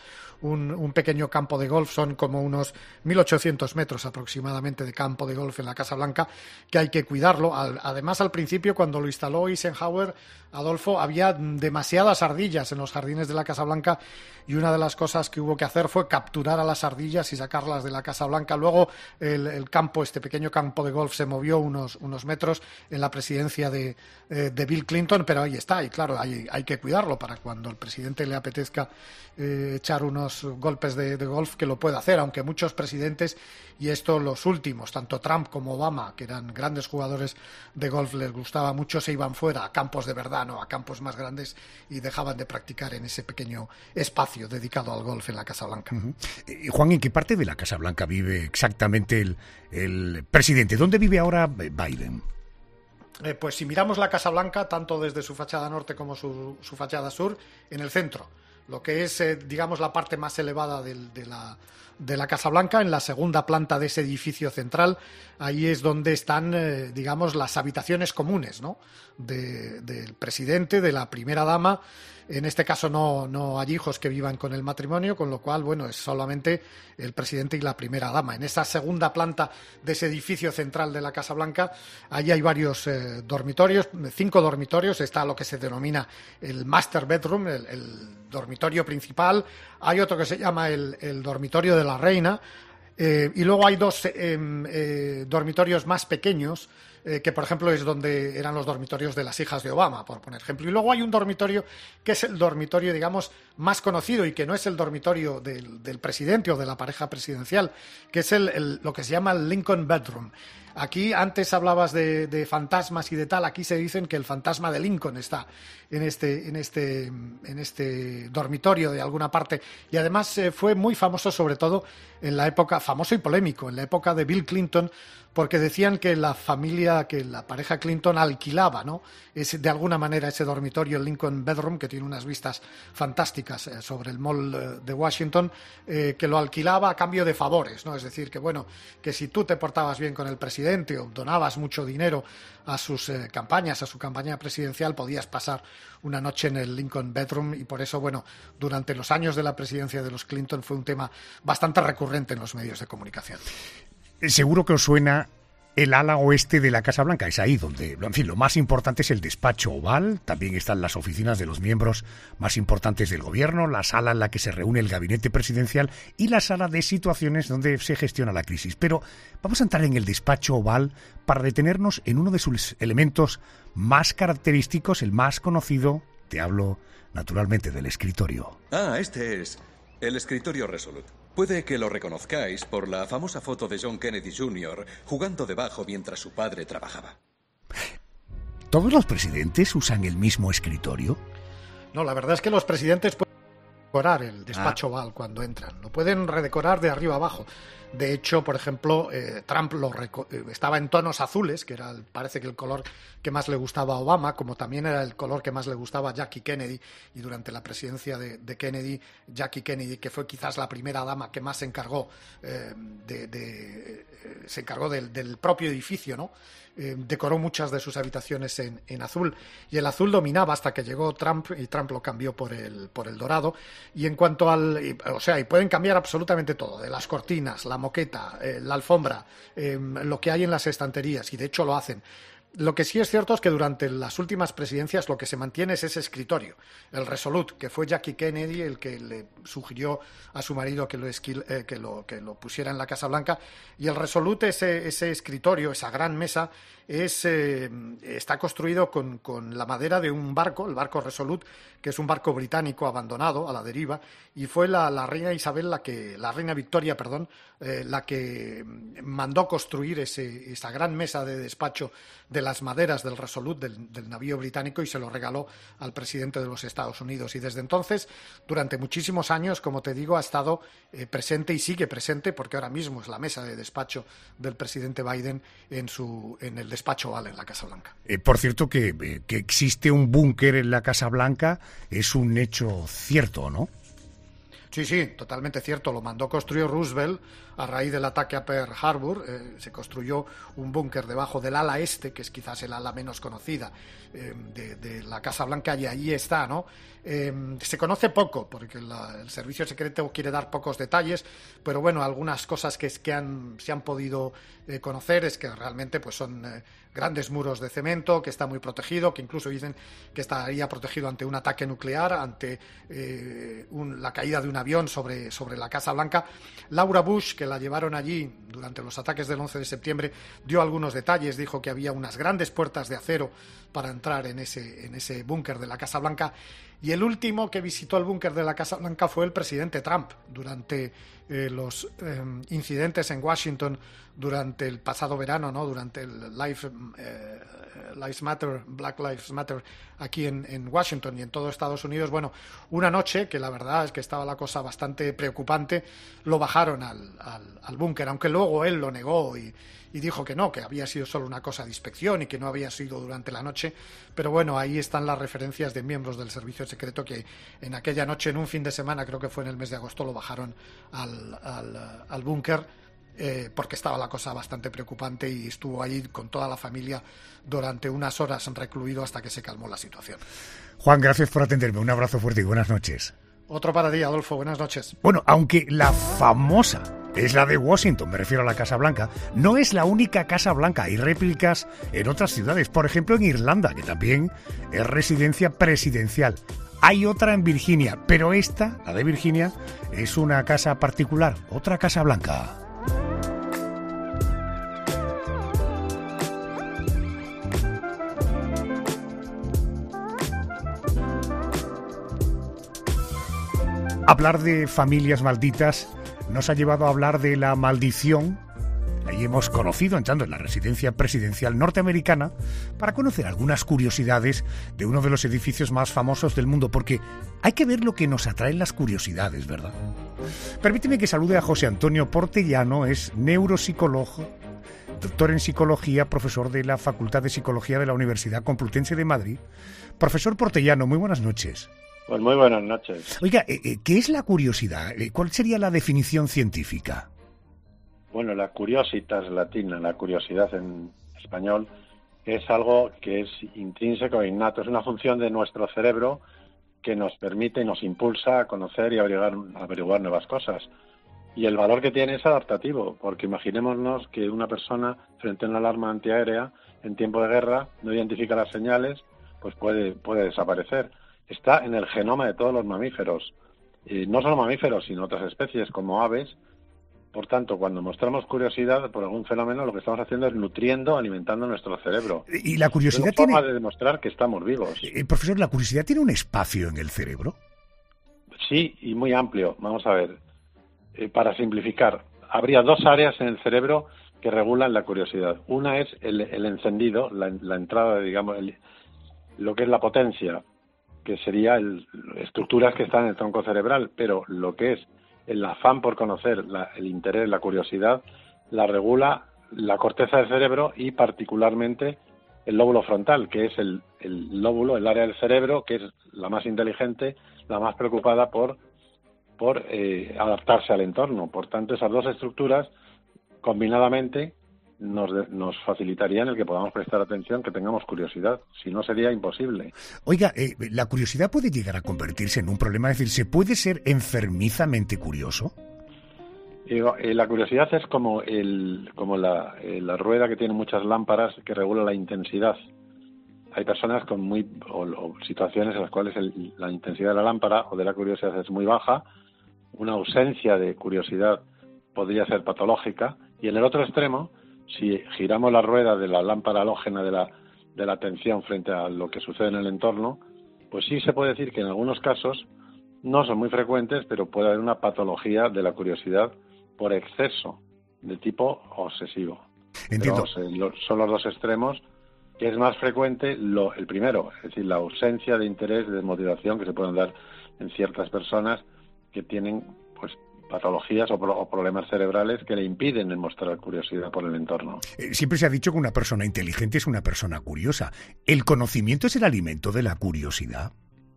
un pequeño campo de golf. Son como unos 1.800 metros aproximadamente de campo de golf en la Casa Blanca, que hay que cuidarlo. Además, al principio, cuando lo instaló Eisenhower, Adolfo, había demasiadas ardillas en los jardines de la Casa Blanca y una de las cosas que hubo que hacer fue capturar a las ardillas y sacarlas de la Casa Blanca. Luego el campo, este pequeño campo de golf, se movió unos metros en la presidencia de Bill Clinton, pero ahí está, y claro, hay que cuidarlo para cuando el presidente le apetezca echar unos golpes de golf, que lo pueda hacer, aunque muchos presidentes, y esto los últimos, tanto Trump como Obama, que eran grandes jugadores de golf, les gustaba mucho, se iban fuera a campos de verdad, no a campos más grandes, y dejaban de practicar en ese pequeño espacio dedicado al golf en la Casa Blanca. Juan, ¿en qué parte de la Casa Blanca vive exactamente el presidente? ¿Dónde vive ahora Biden? Pues si miramos la Casa Blanca, tanto desde su fachada norte como su fachada sur, en el centro, lo que es, digamos, la parte más elevada de la Casa Blanca, en la segunda planta de ese edificio central, ahí es donde están, digamos, las habitaciones comunes, ¿no?, del presidente, de la primera dama. En este caso no hay hijos que vivan con el matrimonio, con lo cual, bueno, es solamente el presidente y la primera dama. En esa segunda planta de ese edificio central de la Casa Blanca, ahí hay varios dormitorios, 5 dormitorios. Está lo que se denomina el master bedroom, el dormitorio principal. Hay otro que se llama el dormitorio de la reina. Y luego hay 2 dormitorios más pequeños, que por ejemplo es donde eran los dormitorios de las hijas de Obama, por poner ejemplo. Y luego hay un dormitorio que es el dormitorio, digamos, más conocido, y que no es el dormitorio del presidente o de la pareja presidencial, que es lo que se llama el Lincoln Bedroom. Aquí antes hablabas de fantasmas y de tal, aquí se dicen que el fantasma de Lincoln está en este dormitorio de alguna parte, y además fue muy famoso, sobre todo en la época, famoso y polémico, en la época de Bill Clinton, porque decían que la pareja Clinton alquilaba, ¿no?, de alguna manera ese dormitorio, el Lincoln Bedroom, que tiene unas vistas fantásticas sobre el Mall de Washington, que lo alquilaba a cambio de favores, ¿no? Es decir, que si tú te portabas bien con el presidente o donabas mucho dinero a sus campañas, a su campaña presidencial, podías pasar una noche en el Lincoln Bedroom, y por eso, bueno, durante los años de la presidencia de los Clinton fue un tema bastante recurrente en los medios de comunicación. Seguro que os suena el ala oeste de la Casa Blanca. Es ahí donde, en fin, lo más importante es el despacho oval. También están las oficinas de los miembros más importantes del gobierno, la sala en la que se reúne el gabinete presidencial y la sala de situaciones donde se gestiona la crisis. Pero vamos a entrar en el despacho oval para detenernos en uno de sus elementos más característicos, el más conocido. Te hablo, naturalmente, del escritorio. Este es el escritorio Resolute. Puede que lo reconozcáis por la famosa foto de John Kennedy Jr. jugando debajo mientras su padre trabajaba. ¿Todos los presidentes usan el mismo escritorio? No, la verdad es que los presidentes pueden decorar el despacho oval cuando entran. Lo pueden redecorar de arriba abajo. De hecho, por ejemplo, Trump estaba en tonos azules, que era, parece que el color que más le gustaba a Obama, como también era el color que más le gustaba a Jackie Kennedy, y durante la presidencia de Kennedy, Jackie Kennedy, que fue quizás la primera dama que más se encargó del propio edificio, ¿no? Decoró muchas de sus habitaciones en azul, y el azul dominaba hasta que llegó Trump, y Trump lo cambió por el dorado. Y en cuanto y pueden cambiar absolutamente todo, de las cortinas, la moqueta, la alfombra, lo que hay en las estanterías, y de hecho lo hacen. Lo que sí es cierto es que durante las últimas presidencias lo que se mantiene es ese escritorio, el Resolute, que fue Jackie Kennedy el que le sugirió a su marido que lo pusiera en la Casa Blanca. Y el Resolute, ese escritorio, esa gran mesa, está construido con la madera de un barco, el barco Resolute, que es un barco británico abandonado a la deriva, y fue la reina Isabel, la reina Victoria, la que mandó construir esa gran mesa de despacho de las maderas del Resolute, del navío británico, y se lo regaló al presidente de los Estados Unidos. Y desde entonces, durante muchísimos años, como te digo, ha estado presente y sigue presente, porque ahora mismo es la mesa de despacho del presidente Biden en el despacho Oval en la Casa Blanca. Por cierto, que existe un búnker en la Casa Blanca es un hecho cierto, ¿no? Sí, totalmente cierto. Lo mandó construir Roosevelt a raíz del ataque a Pearl Harbor. Se construyó un búnker debajo del ala este, que es quizás el ala menos conocida de la Casa Blanca, y ahí está, ¿no? Se conoce poco, porque el servicio secreto quiere dar pocos detalles, pero bueno, algunas cosas que se han podido conocer es que realmente pues son grandes muros de cemento, que está muy protegido, que incluso dicen que estaría protegido ante un ataque nuclear, ante la caída de un avión sobre la Casa Blanca. Laura Bush, que la llevaron allí durante los ataques del 11 de septiembre, dio algunos detalles, dijo que había unas grandes puertas de acero para entrar en ese búnker de la Casa Blanca. Y el último que visitó el búnker de la Casa Blanca fue el presidente Trump durante los incidentes en Washington durante el pasado verano, ¿no? Durante el Black Lives Matter aquí en Washington y en todo Estados Unidos. Bueno, una noche que la verdad es que estaba la cosa bastante preocupante, lo bajaron al búnker, aunque luego él lo negó y dijo que no, que había sido solo una cosa de inspección y que no había sido durante la noche. Pero bueno, ahí están las referencias de miembros del servicio secreto que en aquella noche, en un fin de semana, creo que fue en el mes de agosto, lo bajaron al búnker porque estaba la cosa bastante preocupante, y estuvo allí con toda la familia durante unas horas recluido hasta que se calmó la situación. Juan, gracias por atenderme. Un abrazo fuerte y buenas noches. Otro para ti, Adolfo. Buenas noches. Bueno, aunque la famosa es la de Washington, me refiero a la Casa Blanca, no es la única Casa Blanca. Hay réplicas en otras ciudades, por ejemplo en Irlanda, que también es residencia presidencial. Hay otra en Virginia, pero esta, la de Virginia, es una casa particular, otra Casa Blanca. Hablar de familias malditas nos ha llevado a hablar de la maldición. Ahí hemos conocido, entrando en la residencia presidencial norteamericana, para conocer algunas curiosidades de uno de los edificios más famosos del mundo, porque hay que ver lo que nos atraen las curiosidades, ¿verdad? Permíteme que salude a José Antonio Portellano, es neuropsicólogo, doctor en psicología, profesor de la Facultad de Psicología de la Universidad Complutense de Madrid. Profesor Portellano, muy buenas noches. Pues muy buenas noches. Oiga, ¿qué es la curiosidad? ¿Cuál sería la definición científica? Bueno, la curiositas latina, la curiosidad en español, es algo que es intrínseco e innato. Es una función de nuestro cerebro que nos permite y nos impulsa a conocer y averiguar nuevas cosas. Y el valor que tiene es adaptativo, porque imaginémonos que una persona frente a una alarma antiaérea en tiempo de guerra no identifica las señales, pues puede desaparecer. Está en el genoma de todos los mamíferos, y no solo mamíferos, sino otras especies como aves. Por tanto, cuando mostramos curiosidad por algún fenómeno, lo que estamos haciendo es nutriendo, alimentando nuestro cerebro. Y la curiosidad es una forma de demostrar que estamos vivos. Profesor, ¿la curiosidad tiene un espacio en el cerebro? Sí, y muy amplio. Vamos a ver, para simplificar, habría dos áreas en el cerebro que regulan la curiosidad. Una es el encendido, la entrada, digamos, lo que es la potencia, que sería estructuras que están en el tronco cerebral, pero lo que es el afán por conocer, el interés, la curiosidad, la regula la corteza del cerebro y particularmente el lóbulo frontal, que es el lóbulo, el área del cerebro que es la más inteligente, la más preocupada por adaptarse al entorno. Por tanto, esas dos estructuras combinadamente nos facilitarían el que podamos prestar atención, que tengamos curiosidad. Si no, sería imposible. Oiga, ¿la curiosidad puede llegar a convertirse en un problema? Es decir, ¿se puede ser enfermizamente curioso? La curiosidad es como la rueda que tiene muchas lámparas que regula la intensidad. Hay personas con o situaciones en las cuales la intensidad de la lámpara o de la curiosidad es muy baja. Una ausencia de curiosidad podría ser patológica, y en el otro extremo, si giramos la rueda de la lámpara halógena de la atención frente a lo que sucede en el entorno, pues sí se puede decir que en algunos casos, no son muy frecuentes, pero puede haber una patología de la curiosidad por exceso de tipo obsesivo. Entiendo. Pero, son los dos extremos, que es más frecuente el primero, es decir, la ausencia de interés, de motivación que se pueden dar en ciertas personas que tienen pues patologías o problemas cerebrales que le impiden mostrar curiosidad por el entorno. Siempre se ha dicho que una persona inteligente es una persona curiosa. ¿El conocimiento es el alimento de la curiosidad?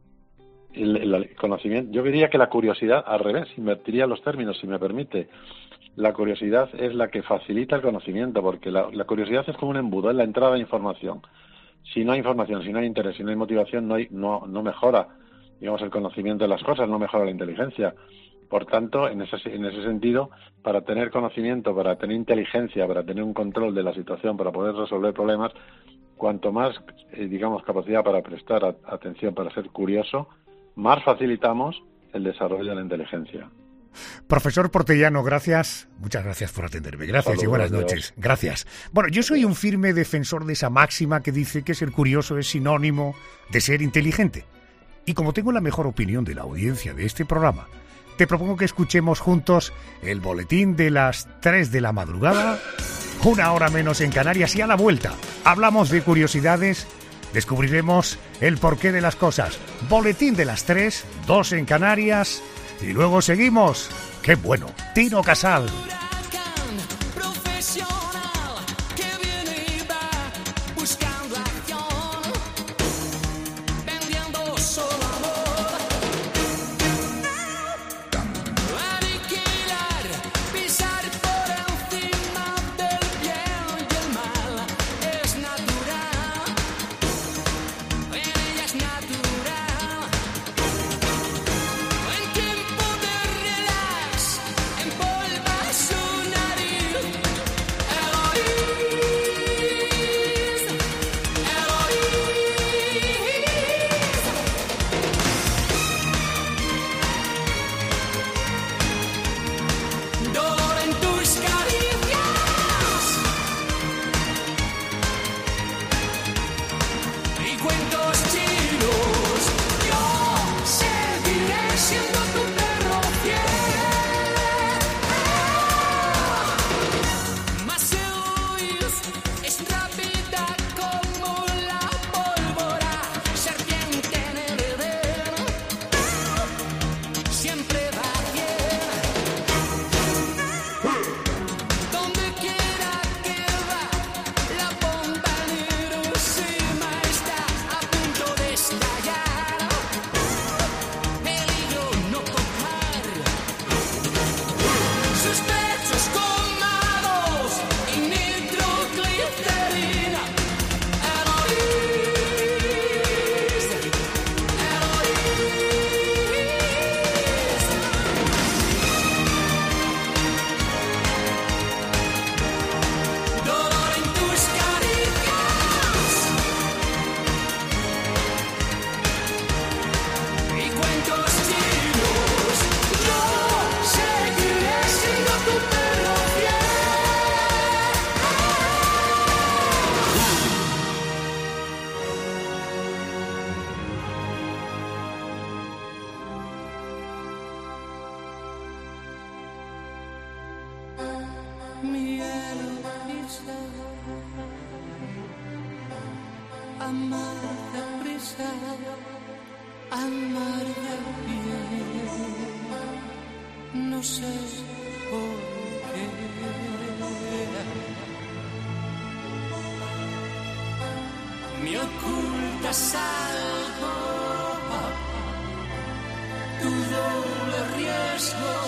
El conocimiento, yo diría que la curiosidad, al revés, invertiría los términos, si me permite. La curiosidad es la que facilita el conocimiento, porque la curiosidad es como un embudo, es la entrada de información. Si no hay información, si no hay interés, si no hay motivación, no mejora, digamos, el conocimiento de las cosas, no mejora la inteligencia. Por tanto, en ese sentido, para tener conocimiento, para tener inteligencia, para tener un control de la situación, para poder resolver problemas, cuanto más, capacidad para prestar atención, para ser curioso, más facilitamos el desarrollo de la inteligencia. Profesor Portellano, gracias. Muchas gracias por atenderme. Gracias. Saludos, y buenas noches. Gracias. Bueno, yo soy un firme defensor de esa máxima que dice que ser curioso es sinónimo de ser inteligente. Y como tengo la mejor opinión de la audiencia de este programa, te propongo que escuchemos juntos el boletín de las 3 de la madrugada, 1 hora menos en Canarias, y a la vuelta hablamos de curiosidades, descubriremos el porqué de las cosas. Boletín de las 3, 2 en Canarias, y luego seguimos. ¡Qué bueno! Tino Casal. Amar deprisa, amar de bien, no sé por qué. Me ocultas algo, tu doble riesgo.